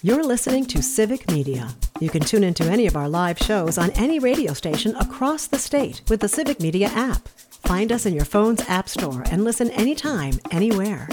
You're listening to Civic Media. You can tune into any of our live shows on any radio station across the state with the Civic Media app. Find us in your phone's app store and listen anytime, anywhere.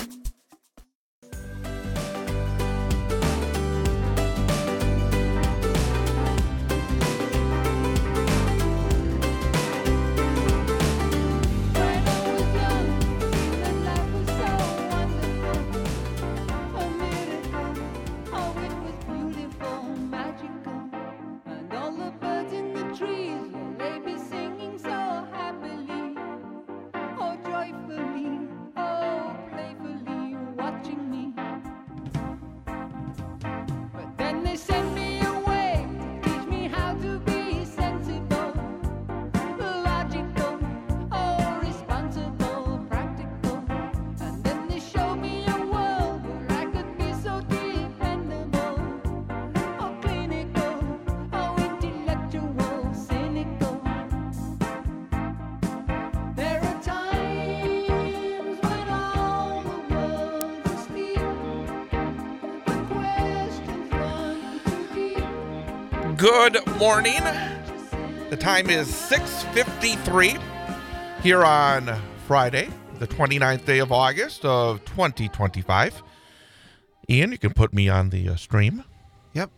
Good morning. The time is 6:53 here on Friday, the 29th day of August of 2025. Ian, you can put me on the stream. Yep.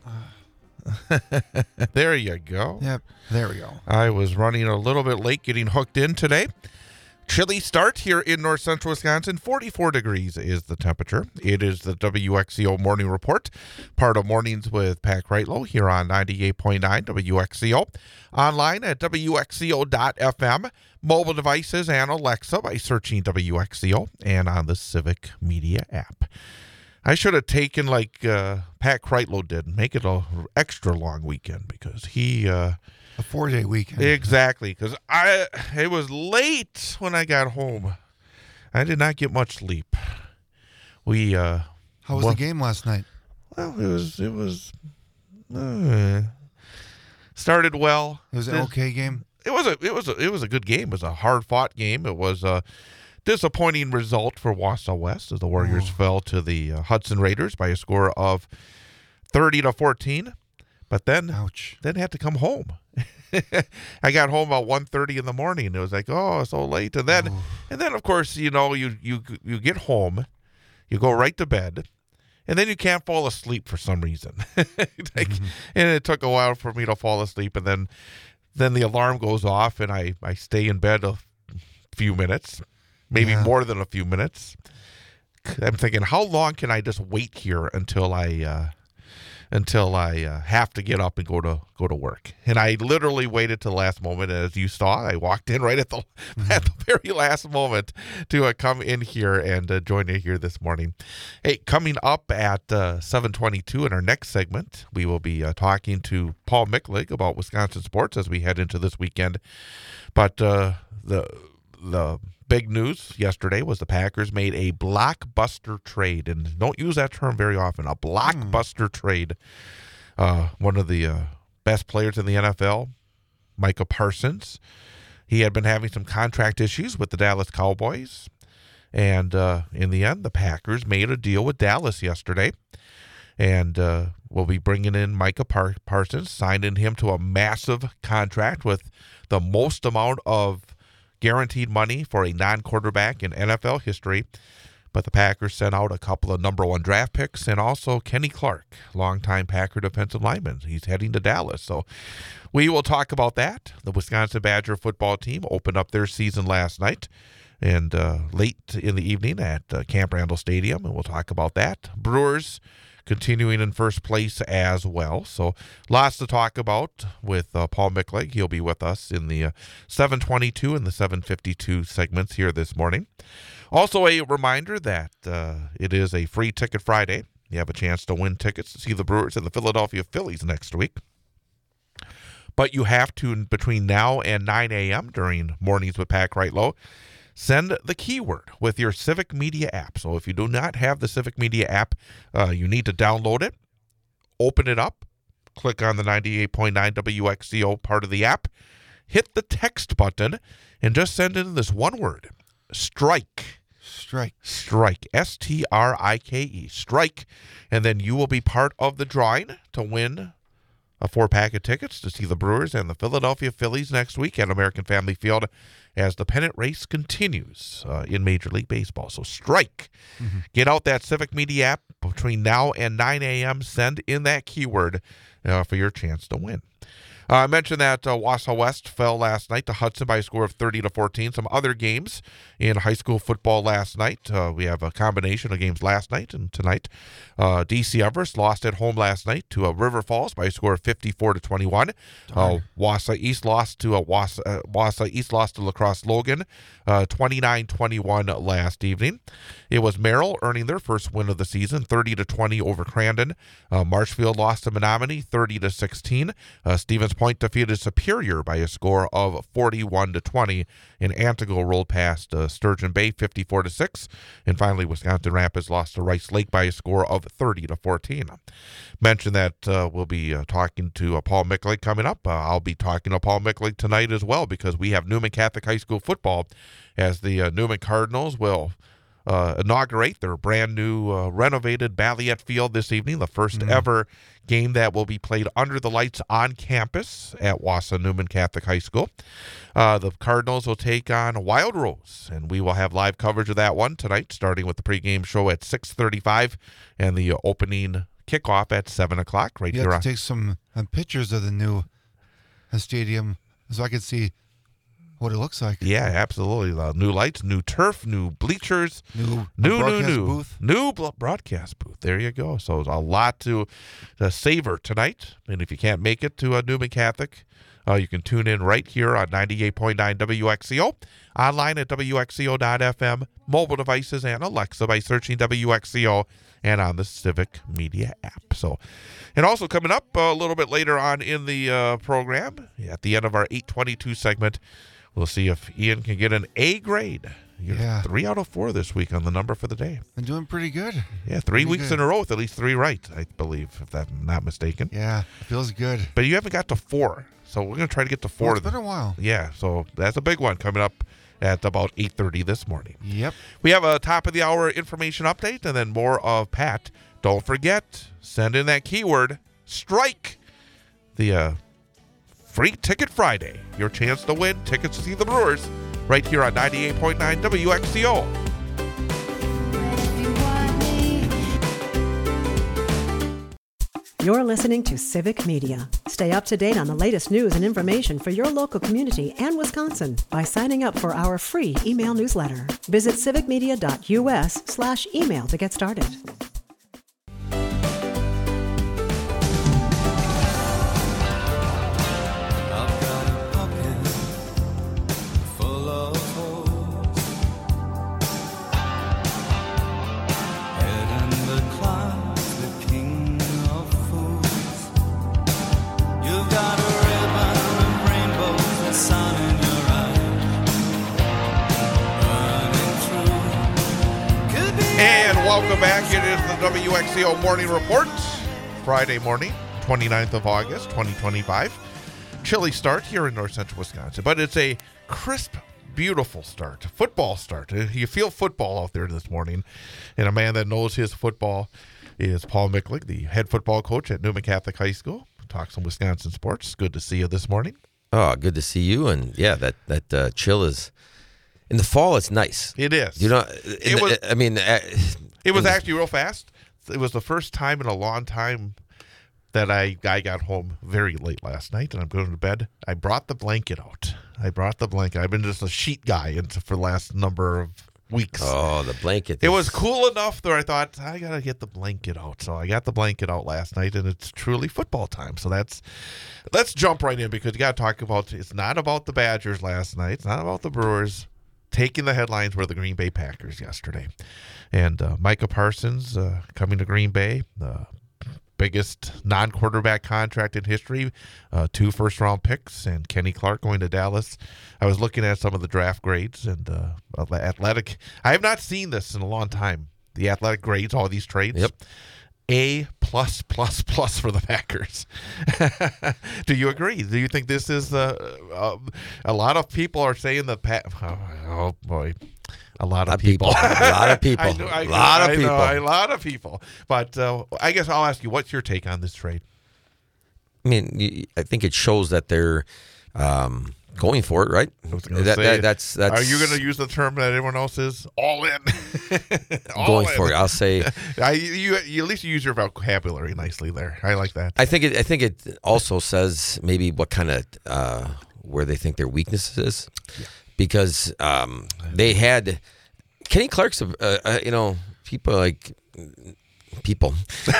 There you go. Yep. There we go. I was running a little bit late getting hooked in today. Chilly start here in north central Wisconsin. 44 degrees is the temperature. It is the WXCO Morning Report, part of Mornings with Pat Kreitlow here on 98.9 WXCO. Online at WXCO.FM, mobile devices and Alexa by searching WXCO, and on the Civic Media app. I should have taken like Pat Kreitlow did and make it an extra long weekend because he... A 4-day weekend. Exactly, because it was late when I got home. I did not get much sleep. How was the game last night? Well, it was started well. It was an okay game. It was a good game. It was a hard fought game. It was a disappointing result for Wausau West as the Warriors fell to the Hudson Raiders by a score of 30-14. But then, then had to come home. I got home about 1:30 in the morning. It was like, oh, so late. And then, of course, you know, you get home, you go right to bed, and then you can't fall asleep for some reason. And it took a while for me to fall asleep, and then the alarm goes off, and I stay in bed a few minutes, maybe more than a few minutes. I'm thinking, how long can I just wait here until I have to get up and go to work? And I literally waited till the last moment. As you saw, I walked in right at the very last moment to come in here and join you here this morning. Hey, coming up at 7:22 in our next segment, we will be talking to Paul Micklig about Wisconsin sports as we head into this weekend. But the big news yesterday was the Packers made a blockbuster trade, and don't use that term very often. A blockbuster trade. One of the best players in the NFL, Micah Parsons. He had been having some contract issues with the Dallas Cowboys, and in the end, the Packers made a deal with Dallas yesterday, and we'll be bringing in Micah Parsons, signing him to a massive contract with the most amount of guaranteed money for a non-quarterback in NFL history. But the Packers sent out a couple of number one draft picks and also Kenny Clark, longtime Packer defensive lineman. He's heading to Dallas. So we will talk about that. The Wisconsin Badger football team opened up their season last night and late in the evening at Camp Randall Stadium, and we'll talk about that. Brewers continuing in first place as well. So lots to talk about with Paul Micklig. He'll be with us in the 7:22 and the 7:52 segments here this morning. Also a reminder that it is a free ticket Friday. You have a chance to win tickets to see the Brewers and the Philadelphia Phillies next week. But you have to, between now and 9 a.m. during Mornings with Pat Kreitlow, send the keyword with your Civic Media app. So if you do not have the Civic Media app, you need to download it, open it up, click on the 98.9 WXCO part of the app, hit the text button, and just send in this one word, strike. Strike. Strike. STRIKE. Strike. And then you will be part of the drawing to win a 4-pack of tickets to see the Brewers and the Philadelphia Phillies next week at American Family Field as the pennant race continues in Major League Baseball. So strike. Mm-hmm. Get out that Civic Media app between now and 9 a.m. Send in that keyword for your chance to win. I mentioned that Wausau West fell last night to Hudson by a score of 30-14. Some other games in high school football last night. We have a combination of games last night and tonight. DC Everest lost at home last night to River Falls by a score of 54-21. Wausau East lost to Wausau East lost to La Crosse Logan 29-21 last evening. It was Merrill earning their first win of the season, 30-20 over Crandon. Marshfield lost to Menominee 30-16. Stevens Point defeated Superior by a score of 41-20, and Antigo rolled past Sturgeon Bay 54-6, and finally Wisconsin Rapids lost to Rice Lake by a score of 30-14. Mentioned that we'll be talking to Paul Micklig coming up. I'll be talking to Paul Micklig tonight as well, because we have Newman Catholic High School football as the Newman Cardinals will inaugurate their brand new renovated Balliet Field this evening, the first ever game that will be played under the lights on campus at Wausau Newman Catholic High School. The Cardinals will take on Wild Rose, and we will have live coverage of that one tonight, starting with the pregame show at 6:35 and the opening kickoff at 7 o'clock. Right you here have to take some pictures of the new stadium so I can see what it looks like. Yeah, absolutely. New lights, new turf, new bleachers, new broadcast booth. There you go. So a lot to savor tonight. And if you can't make it to Newman Catholic, you can tune in right here on 98.9 WXCO, online at WXCO.FM, mobile devices, and Alexa by searching WXCO, and on the Civic Media app. So, and also coming up a little bit later on in the program, at the end of our 822 segment, we'll see if Ian can get an A grade. You're 3 out of 4 this week on the number for the day. Been doing pretty good. Yeah, 3 weeks in a row with at least 3 right, I believe, if I'm not mistaken. Yeah, feels good. But you haven't got to 4, so we're going to try to get to 4. Well, it's been a while. Yeah, so that's a big one coming up at about 8:30 this morning. Yep. We have a top of the hour information update and then more of Pat. Don't forget, send in that keyword, strike, the Free Ticket Friday. Your chance to win tickets to see the Brewers right here on 98.9 WXCO. You're listening to Civic Media. Stay up to date on the latest news and information for your local community and Wisconsin by signing up for our free email newsletter. Visit civicmedia.us/email to get started. Welcome back. It is the WXCO Morning Report, Friday morning, 29th of August, 2025. Chilly start here in north central Wisconsin, but it's a crisp, beautiful start, football start. You feel football out there this morning, and a man that knows his football is Paul Micklig, the head football coach at Newman Catholic High School. Talk some Wisconsin sports. Good to see you this morning. Oh, good to see you, and yeah, that chill is... In the fall, it's nice. It is. You know, it was actually real fast. It was the first time in a long time that I got home very late last night, and I'm going to bed. I brought the blanket out. I've been just a sheet guy for the last number of weeks. Oh, the blanket. It was cool enough that I thought, I got to get the blanket out. So I got the blanket out last night, and it's truly football time. So let's jump right in, because you got to talk about, it's not about the Badgers last night. It's not about the Brewers. Taking the headlines were the Green Bay Packers yesterday. And Micah Parsons coming to Green Bay, the biggest non-quarterback contract in history, 2 first-round picks, and Kenny Clark going to Dallas. I was looking at some of the draft grades, and athletic. I have not seen this in a long time, the athletic grades, all these trades. Yep. A+++ for the Packers. Do you agree? Do you think this is a lot of people are saying oh boy. A lot of people. A lot of people. I A lot of know, people. a lot of people. But I guess I'll ask you, what's your take on this trade? I mean, I think it shows that they're going for it, right? I was gonna say, That's. Are you going to use the term that everyone else is? All in. Going for it? I'll say. You at least use your vocabulary nicely there. I like that. I think it also says maybe what kind of where they think their weakness is, because they had Kenny Clark's. People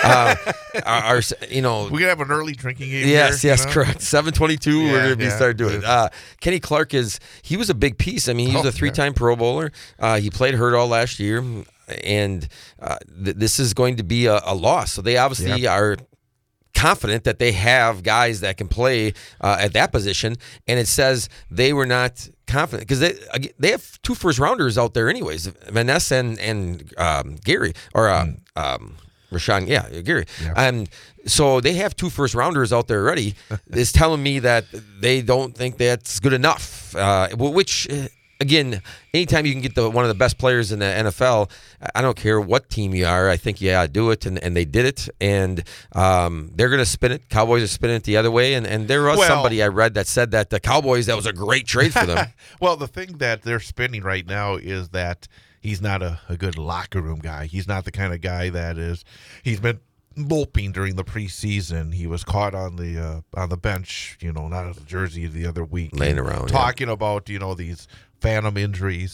are we could have an early drinking game. Yes, here, correct. 7:22. We're gonna be start doing it. Kenny Clark he was a big piece. I mean, he was a 3-time Pro Bowler. He played hurt all last year, and this is going to be a loss. So they obviously are confident that they have guys that can play at that position, and it says they were not confident because they have 2 first-rounders out there anyways, Vanessa and Gary or Rashawn, Gary. Yeah. So they have 2 first-rounders out there already. It's telling me that they don't think that's good enough, which again, anytime you can get one of the best players in the NFL, I don't care what team you are, I think you gotta do it, and they did it, and they're going to spin it. Cowboys are spinning it the other way, and there was somebody I read that said that the Cowboys, that was a great trade for them. Well, the thing that they're spinning right now is that he's not a good locker room guy. He's not the kind of guy he's been moping during the preseason. He was caught on the bench, not out of the jersey the other week. Laying around. Talking about, these phantom injuries,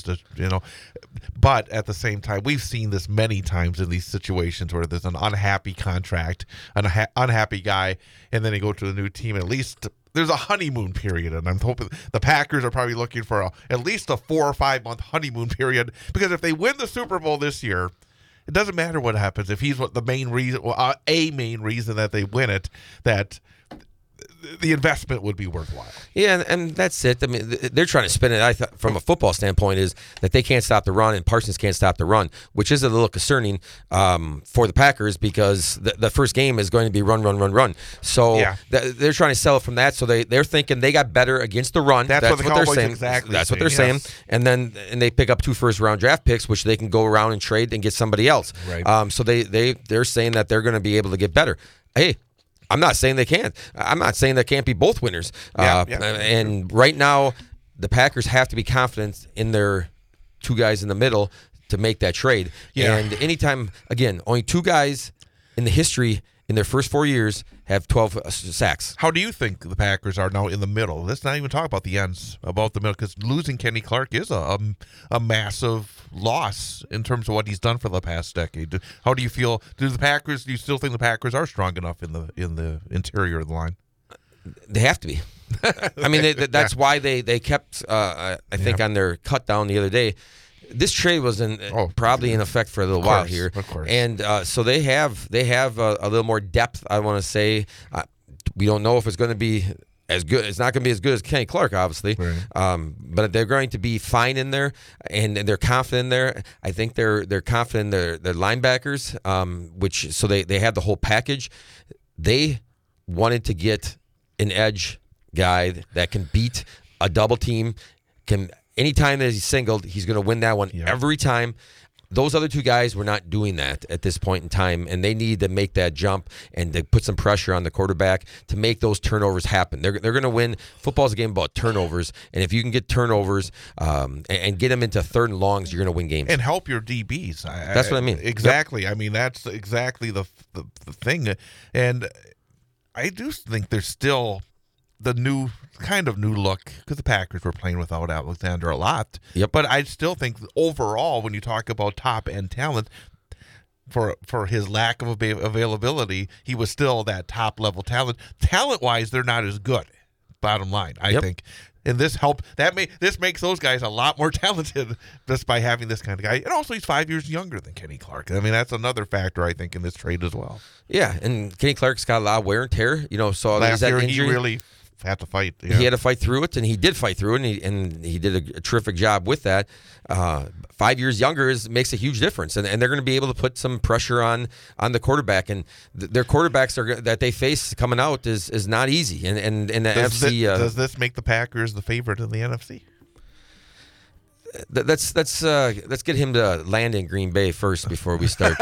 but at the same time, we've seen this many times in these situations where there's an unhappy contract, an unhappy guy, and then they go to a new team. At least there's a honeymoon period, and I'm hoping the Packers are probably looking for at least a 4 or 5 month honeymoon period, because if they win the Super Bowl this year, it doesn't matter what happens. If he's the main reason, a main reason that they win it, that the investment would be worthwhile. Yeah, and that's it. I mean, they're trying to spin it. I thought, from a football standpoint, is that they can't stop the run, and Parsons can't stop the run, which is a little concerning for the Packers, because the first game is going to be run. So they're trying to sell it from that. So they're thinking they got better against the run. That's what the they're Cowboys saying. Exactly. That's what they're saying. And then they pick up 2 first-round draft picks, which they can go around and trade and get somebody else. Right. So they're saying that they're going to be able to get better. Hey, I'm not saying they can't. I'm not saying there can't be both winners. And right now, the Packers have to be confident in their 2 guys in the middle to make that trade. Yeah. And anytime, again, only 2 guys in the history in their first 4 years have 12 sacks. How do you think the Packers are now in the middle? Let's not even talk about the ends, about the middle, because losing Kenny Clark is a massive loss in terms of what he's done for the past decade. How do you feel? Do you still think the Packers are strong enough in the interior of the line? They have to be. I mean, that's why they kept, I think, on their cut down the other day. This trade was probably in effect for a little while here, of course. And so they have a little more depth. I want to say we don't know if it's going to be as good. It's not going to be as good as Kenny Clark, obviously, right. But they're going to be fine in there, and they're confident in there. I think they're confident in their linebackers, so they have the whole package. They wanted to get an edge guy that can beat a double team. Anytime that he's singled, he's going to win that one every time. Those other 2 guys were not doing that at this point in time, and they need to make that jump and to put some pressure on the quarterback to make those turnovers happen. They're going to win. Football's a game about turnovers, and if you can get turnovers and get them into 3rd and longs, you're going to win games. And help your DBs. That's what I mean. Exactly. Yep. I mean, that's exactly the thing. And I do think there's still the new look, because the Packers were playing without Alexander a lot. Yep. But I still think overall, when you talk about top end talent, for his lack of availability, he was still that top level talent. Talent wise, they're not as good. Bottom line, I think. And this this makes those guys a lot more talented just by having this kind of guy. And also, he's 5 years younger than Kenny Clark. I mean, that's another factor, I think, in this trade as well. Yeah, and Kenny Clark's got a lot of wear and tear. So last year injury. He really had to fight. Yeah. He had to fight through it, and he did fight through it, and he did a terrific job with that. 5 years younger makes a huge difference, and they're going to be able to put some pressure on the quarterback, and their quarterbacks that they face coming out is not easy. And the NFC does this make the Packers the favorite in the NFC? let's get him to land in Green Bay first before we start.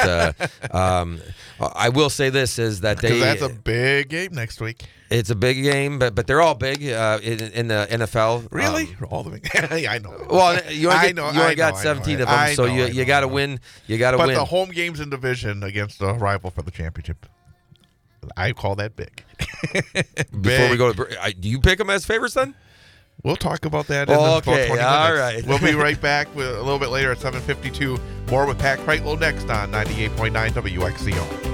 I will say this is that that's a big game next week. It's a big game, but they're all big in the NFL. Really? All the yeah, I know. Well, you only got 17 of them, so you got to win. You got to win. But the home games in division against the rival for the championship, I call that big. Before we go to, do you pick them as favorites then? We'll talk about that in about 20 minutes. All right. We'll be right back with a little bit later at 7:52. More with Pat Kreitlow next on 98.9 WXCO.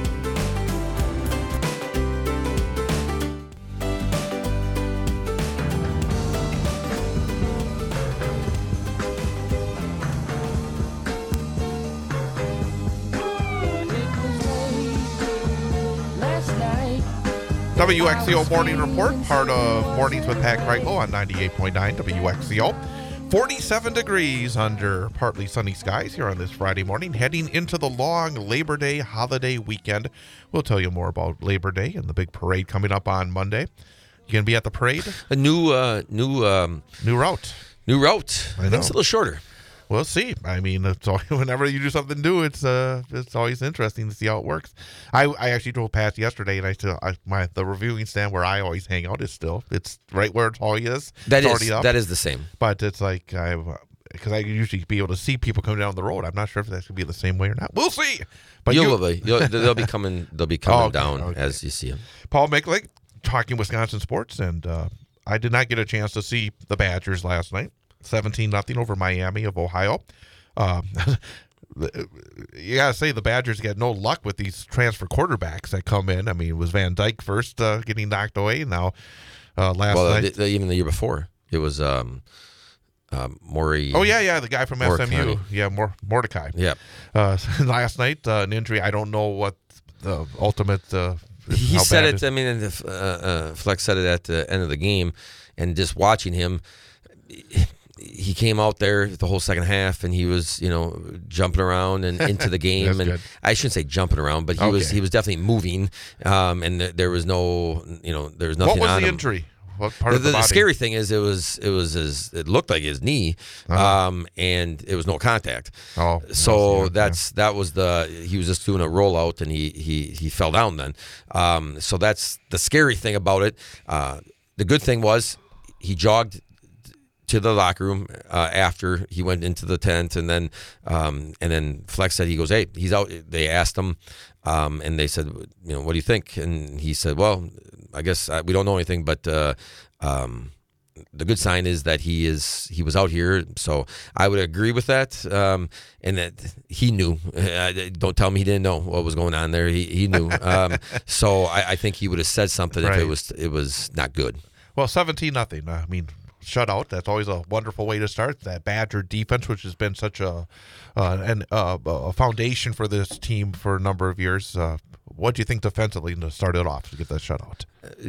WXCO Morning Report, part of Mornings with Pat Kreitlow on 98.9 WXCO. 47 degrees under partly sunny skies here on this Friday morning, heading into the long Labor Day holiday weekend. We'll tell you more about Labor Day and the big parade coming up on Monday. You going to be at the parade? A new route. New route. I think it's a little shorter. We'll see. I mean, it's always, whenever you do something new, it's always interesting to see how it works. I actually drove past yesterday, and the reviewing stand where I always hang out it's right where it always is. That is the same. But it's like because I usually be able to see people coming down the road. I'm not sure if that's going to be the same way or not. We'll see. But they'll be coming. They'll be coming down as you see them. Paul Mikulak talking Wisconsin sports, and I did not get a chance to see the Badgers last night. 17-0 over Miami of Ohio. You got to say the Badgers get no luck with these transfer quarterbacks that come in. I mean, it was Van Dyke first getting knocked away. Now, last night. Even the year before, it was Maury. Oh, yeah, the guy from SMU. County. Yeah, Mordecai. Yeah. Last night, an injury. I don't know what the ultimate. He said it. I mean, Flex said it at the end of the game, and just watching him. He came out there the whole second half, and he was, jumping around and into the game. And good. I shouldn't say jumping around, but he was definitely moving. And there was no, there was nothing. What was on the him. Injury? What part of the body? The scary thing is it looked like his knee, and it was no contact. Oh, so that was he was just doing a rollout, and he fell down then. So that's the scary thing about it. The good thing was he jogged to the locker room after he went into the tent, and then Flex said, he goes, hey, he's out. They asked him, and they said, what do you think? And he said, well, I guess we don't know anything, but the good sign is that he was out here. So I would agree with that, and that he knew. Don't tell me he didn't know what was going on there. He knew. So I think he would have said something if it was not good. Well, 17-0. I mean, shutout. That's always a wonderful way to start. That Badger defense, which has been such a foundation for this team for a number of years. What do you think defensively to start it off to get that shutout?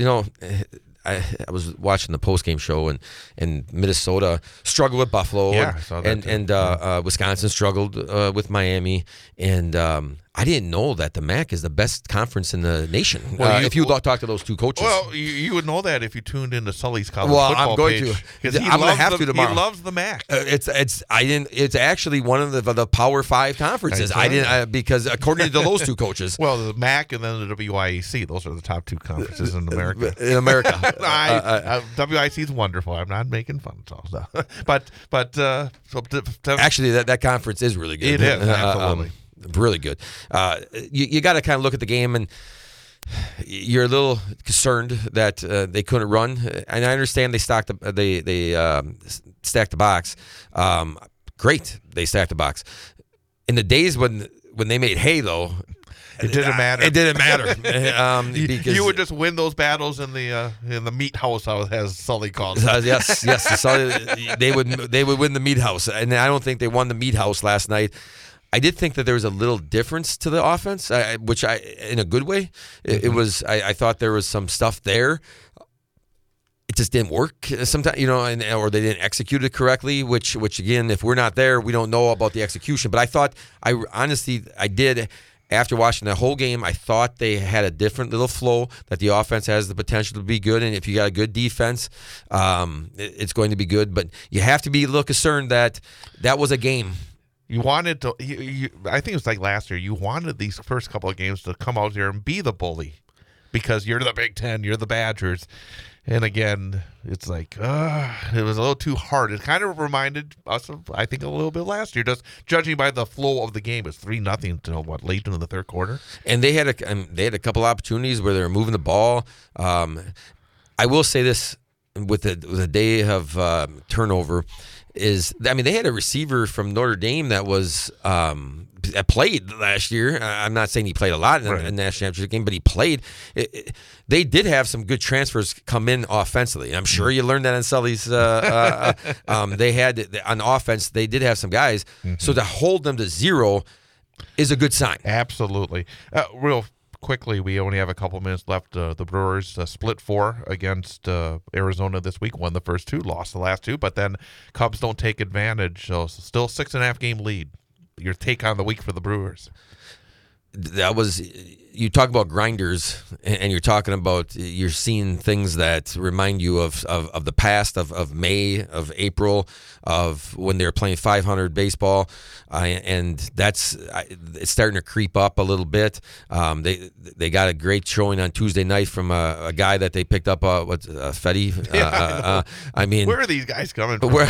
I was watching the post-game show, and Minnesota struggled with Buffalo, and Wisconsin struggled with Miami, and I didn't know that the MAC is the best conference in the nation. Well, if you talk to those two coaches, well, you would know that if you tuned into Sully's college football I'm going page, to. I'm going to have to tomorrow. He loves the MAC. It's actually one of the Power 5 conferences. Because according to those two coaches, well, the MAC and then the WIAC, those are the top two conferences in America. WIAC is wonderful. I'm not making fun of that. But actually, that conference is really good. It is absolutely. Really good. You got to kind of look at the game, and you're a little concerned that they couldn't run. And I understand they stacked the box. Great, they stacked the box. In the days when they made hay, though, it didn't matter. It didn't matter. Because you would just win those battles in the meat house, as Sully called it. Yes. They would win the meat house, and I don't think they won the meat house last night. I did think that there was a little difference to the offense, which in a good way. It was. I thought there was some stuff there. It just didn't work sometimes, or they didn't execute it correctly. Which again, if we're not there, we don't know about the execution. But I thought, I did, after watching the whole game, I thought they had a different little flow, that the offense has the potential to be good. And if you got a good defense, it's going to be good. But you have to be a little concerned that was a game. You wanted to, I think it was like last year, you wanted these first couple of games to come out here and be the bully because you're the Big Ten, you're the Badgers. And again, it's like, it was a little too hard. It kind of reminded us of, I think, a little bit last year, just judging by the flow of the game. It was 3-0 until, late into the third quarter? And they had a couple opportunities where they were moving the ball. I will say this, with the day of turnover, they had a receiver from Notre Dame that was played last year. I'm not saying he played a lot in the national championship game, but he played. They did have some good transfers come in offensively. I'm sure you learned that in Sully's. They had on offense. They did have some guys. Mm-hmm. So to hold them to 0 is a good sign. Absolutely. Real quickly, we only have a couple minutes left. The Brewers split 4 against Arizona this week. Won the first 2, lost the last 2, but then Cubs don't take advantage. So still 6.5 game lead. Your take on the week for the Brewers? That was, you talk about grinders, and you're talking about, you're seeing things that remind you of the past, of May, of April, of when they were playing 500 baseball, and it's starting to creep up a little bit. They got a great showing on Tuesday night from a guy that they picked up, Fetty. I mean, where are these guys coming from?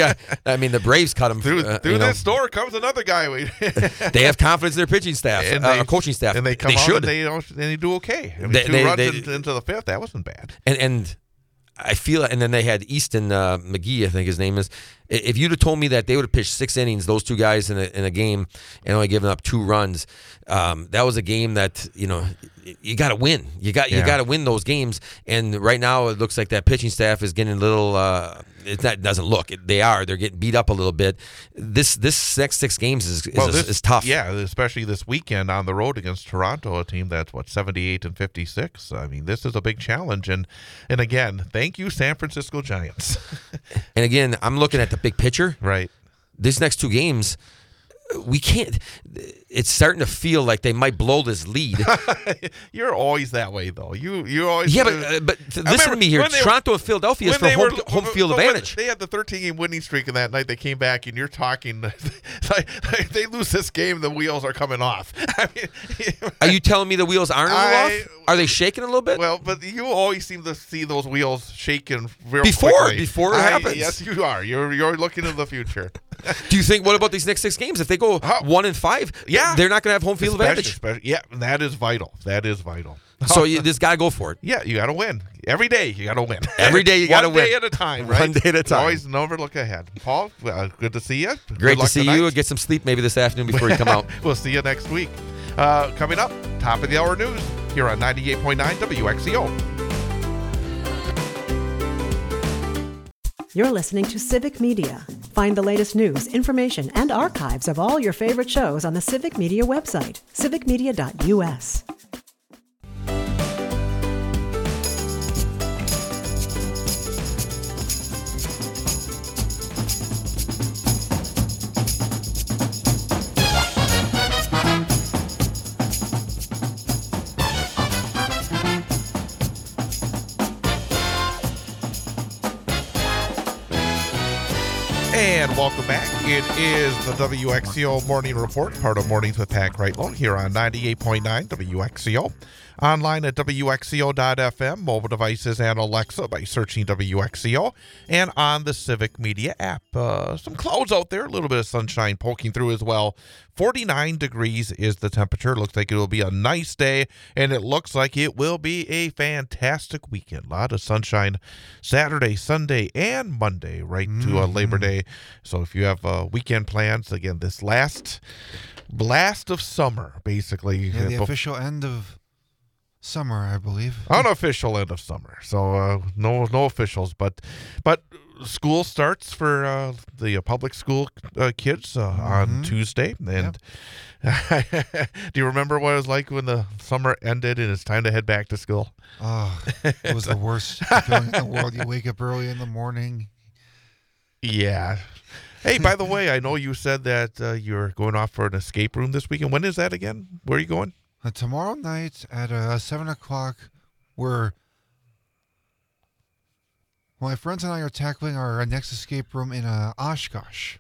The Braves cut him through this door comes another guy. They have confidence in their pitching staff, coaching staff, and they come out and they do okay. I mean, 2 runs into the 5th, that wasn't bad. And I feel, and then they had Easton McGee, I think his name is. If you'd have told me that they would have pitched 6 innings, those 2 guys in a game, and only given up 2 runs, that was a game that you got to win. You got to win those games. And right now, it looks like that pitching staff is getting a little. It doesn't look. They're getting beat up a little bit. This next 6 games is tough. Yeah, especially this weekend on the road against Toronto, a team that's 78-56. I mean, this is a big challenge. And again, thank you, San Francisco Giants. And again, I'm looking at the big picture. Right. These next 2 games, we can't. It's starting to feel like they might blow this lead. You're always that way, though. You always. Yeah, but listen to me here. Toronto and Philadelphia is for home field advantage. They had the 13-game winning streak, and that night they came back, and you're talking. They lose this game, the wheels are coming off. I mean, are you telling me the wheels aren't off? Are they shaking a little bit? Well, but you always seem to see those wheels shaking very quickly. Before it happens. Yes, you are. You're looking into the future. Do you think? What about these next 6 games? If they go 1-5, they're not going to have home field advantage. Yeah, that is vital. So this got to go for it. Yeah, you got to win every day. You got to win every day. You got to win 1 day at a time. Right? 1 day at a time. Always never look ahead. Paul, good to see you. Great to see you. Get some sleep maybe this afternoon before you come out. We'll see you next week. Coming up, top of the hour news here on 98.9 WXCO. You're listening to Civic Media. Find the latest news, information, and archives of all your favorite shows on the Civic Media website, civicmedia.us. And welcome back. It is the WXCO Morning Report, part of Mornings with Pat Kreitlow here on 98.9 WXCO. Online at WXCO.FM, mobile devices and Alexa by searching WXCO, and on the Civic Media app. Some clouds out there, a little bit of sunshine poking through as well. 49 degrees is the temperature. Looks like it will be a nice day, and it looks like it will be a fantastic weekend. A lot of sunshine Saturday, Sunday, and Monday, right to Labor Day. So if you have weekend plans, again, this last blast of summer, basically. Yeah, the official end of summer, I believe. Unofficial end of summer. So no officials, but school starts for the public school kids on Tuesday. And do you remember what it was like when the summer ended and it's time to head back to school? Oh, it was the worst feeling in the world. You wake up early in the morning. Yeah. Hey, by the way, I know you said that you're going off for an escape room this weekend. When is that again? Where are you going? Tomorrow night at 7 o'clock, my friends and I are tackling our next escape room in Oshkosh.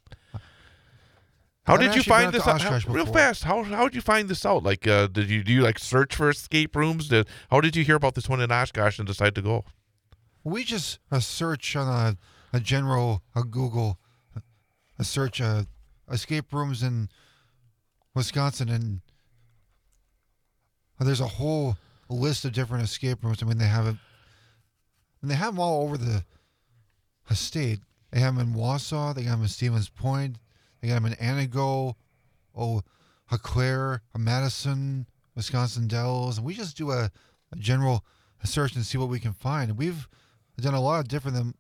How did you find this out? Real fast, how did you find this out? Like, do you like search for escape rooms? How did you hear about this one in Oshkosh and decide to go? We just search on a general Google, search escape rooms in Wisconsin, and there's a whole list of different escape rooms. I mean, they have them all over the state. They have them in Wausau. They got them in Stevens Point. They got them in Anago, Eau Claire, Madison, Wisconsin Dells, and we just do a general search and see what we can find. And we've done a lot of different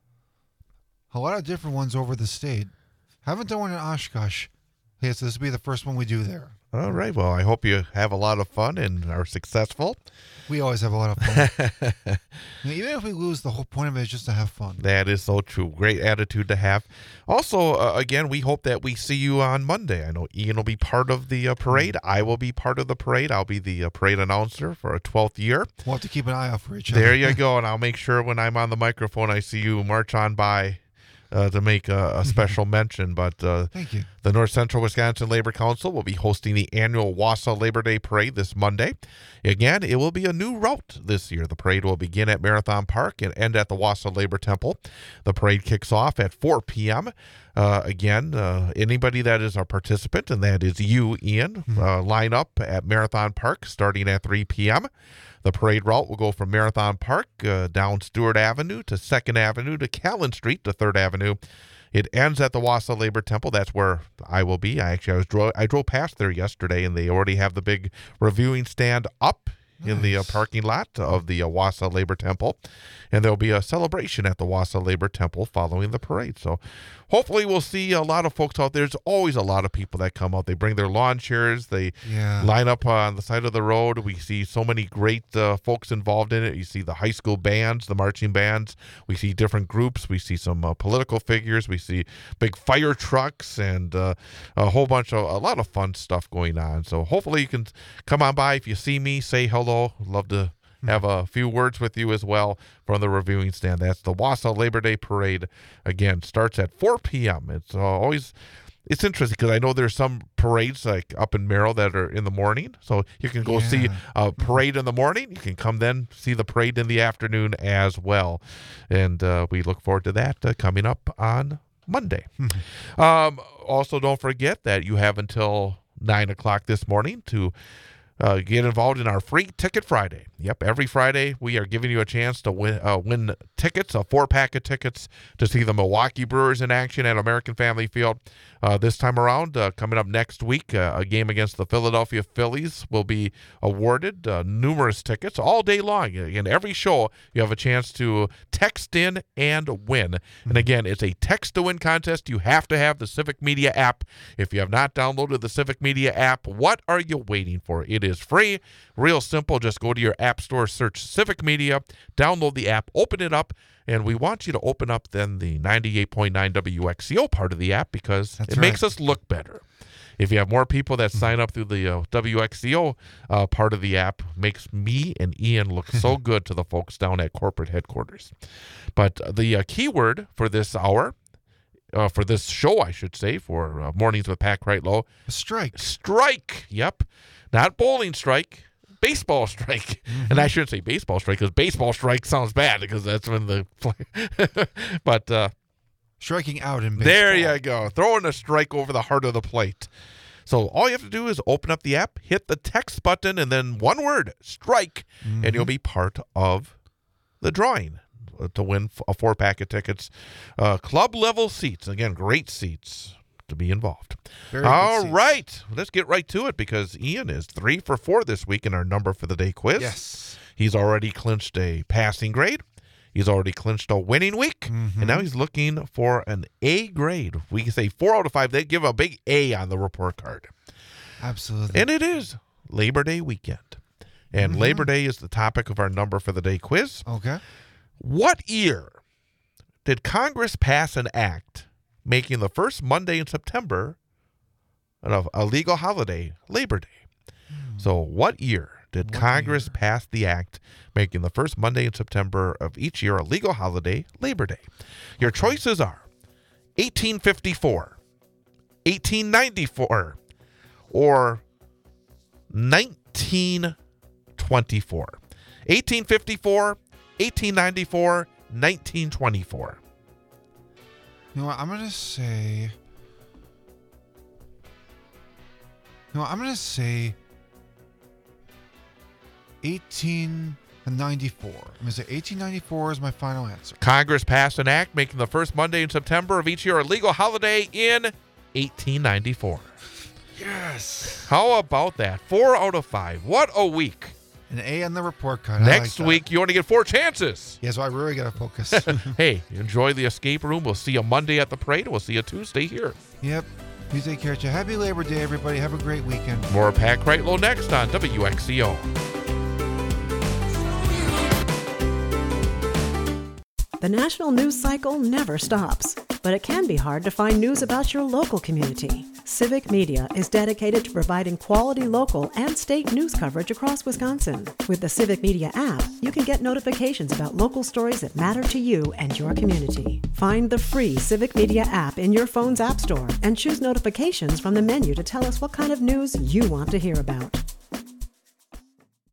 ones over the state. Haven't done one in Oshkosh. Yeah, so this will be the first one we do there. All right. Well, I hope you have a lot of fun and are successful. We always have a lot of fun. Even if we lose, the whole point of it is just to have fun. That is so true. Great attitude to have. Also, again, we hope that we see you on Monday. I know Ian will be part of the parade. I will be part of the parade. I'll be the parade announcer for a 12th year. We'll have to keep an eye out for each other. There you go. And I'll make sure when I'm on the microphone, I see you march on by to make a special mention. But thank you. The North Central Wisconsin Labor Council will be hosting the annual Wausau Labor Day Parade this Monday. Again, it will be a new route this year. The parade will begin at Marathon Park and end at the Wausau Labor Temple. The parade kicks off at 4 p.m. Anybody that is a participant, and that is you, Ian, line up at Marathon Park starting at 3 p.m. The parade route will go from Marathon Park down Stewart Avenue to 2nd Avenue to Callan Street to 3rd Avenue. It ends at the Wausau Labor Temple. That's where I will be. I drove past there yesterday, and they already have the big reviewing stand up in the parking lot of the Wausau Labor Temple. And there'll be a celebration at the Wausau Labor Temple following the parade. So hopefully we'll see a lot of folks out there. There's always a lot of people that come out. They bring their lawn chairs. They line up on the side of the road. We see so many great folks involved in it. You see the high school bands, the marching bands. We see different groups. We see some political figures. We see big fire trucks and a lot of fun stuff going on. So hopefully you can come on by. If you see me, say hello. Love to have a few words with you as well from the reviewing stand. That's the Wausau Labor Day Parade. Again, starts at 4 p.m. It's interesting because I know there's some parades like up in Merrill that are in the morning. So you can go see a parade in the morning. You can come then see the parade in the afternoon as well. And we look forward to that coming up on Monday. Also, don't forget that you have until 9 o'clock this morning to get involved in our Free Ticket Friday. Yep, every Friday we are giving you a chance to win tickets, a 4-pack of tickets to see the Milwaukee Brewers in action at American Family Field. This time around, coming up next week, a game against the Philadelphia Phillies will be awarded numerous tickets all day long. In every show, you have a chance to text in and win. And again, it's a text-to-win contest. You have to have the Civic Media app. If you have not downloaded the Civic Media app, what are you waiting for? It is free, real simple. Just go to your app store, search Civic Media, download the app, open it up, and we want you to open up then the 98.9 WXCO part of the app because it makes us look better. If you have more people that sign up through the WXCO part of the app, makes me and Ian look so good to the folks down at corporate headquarters. But the keyword for this hour, for this show, I should say, for Mornings with Pat Kreitlow. Strike. Strike. Yep. Not bowling strike. Baseball strike. And I shouldn't say baseball strike because baseball strike sounds bad because that's when the but striking out in baseball. There you go. Throwing a strike over the heart of the plate. So all you have to do is open up the app, hit the text button, and then one word, strike, and you'll be part of the drawing to win a 4-pack of tickets. Club level seats. Again, great seats to be involved. All right. Let's get right to it because Ian is 3 for 4 this week in our number for the day quiz. Yes. He's already clinched a passing grade. He's already clinched a winning week. And now he's looking for an A grade. We can say 4 out of 5. They give a big A on the report card. Absolutely. And it is Labor Day weekend. And Labor Day is the topic of our number for the day quiz. Okay. What year did Congress pass an act making the first Monday in September a legal holiday, Labor Day. So what year did Congress pass the act making the first Monday in September of each year a legal holiday, Labor Day? Your choices are 1854, 1894, or 1924. 1854, 1894, 1924. You know what? I'm going to say 1894. I'm going to say 1894 is my final answer. Congress passed an act making the first Monday in September of each year a legal holiday in 1894. Yes. How about that? 4 out of 5. What a week. An A on the report card. Next week, you only get 4 chances. Yeah, so I really got to focus. Hey, enjoy the escape room. We'll see you Monday at the parade. We'll see you Tuesday here. Yep. You take care. Happy Labor Day, everybody. Have a great weekend. More Pat Kreitlow next on WXCO. The national news cycle never stops, but it can be hard to find news about your local community. Civic Media is dedicated to providing quality local and state news coverage across Wisconsin. With the Civic Media app, you can get notifications about local stories that matter to you and your community. Find the free Civic Media app in your phone's app store and choose notifications from the menu to tell us what kind of news you want to hear about.